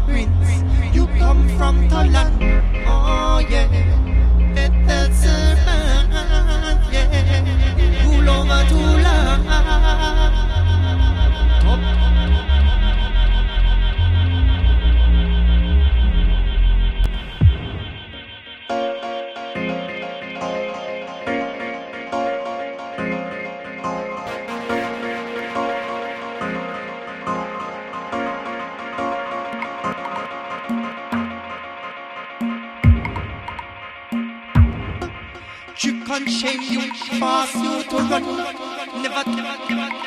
prince. You come from Thailand, oh yeah. Little servant, yeah. Rule over too long. Trick and shame you, force you to run. Never